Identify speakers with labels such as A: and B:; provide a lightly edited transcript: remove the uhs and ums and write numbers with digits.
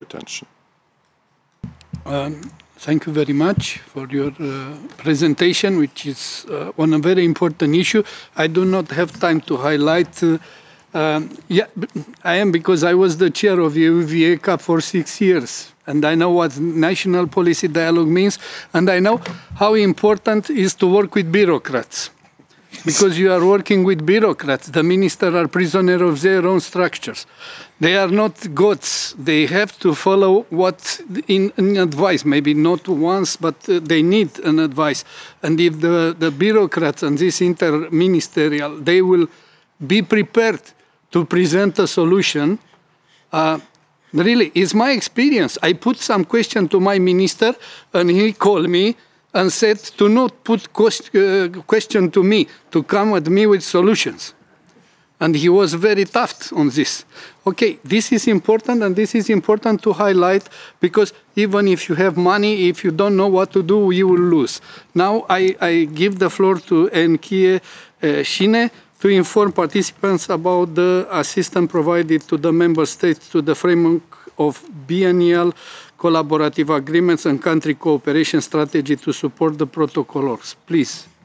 A: attention.
B: Thank you very much for your presentation, which is on a very important issue. I do not have time to highlight. Yeah, I am, because I was the chair of EUVIECA for 6 years, and I know what national policy dialogue means, and I know how important it is to work with bureaucrats. Because you are working with bureaucrats. The ministers are prisoners of their own structures. They are not gods. They have to follow what in advice, maybe not once, but they need an advice. And if the bureaucrats and this interministerial, they will be prepared to present a solution, really, it's my experience. I put some question to my minister, and he called me and said to not put question to me, to come at me with solutions. And he was very tough on this. Okay, this is important, and this is important to highlight, because even if you have money, if you don't know what to do, you will lose. Now I give the floor to Enkie Shine to inform participants about the assistance provided to the member states to the framework of biennial collaborative agreements and country cooperation strategy to support the protocols. Please.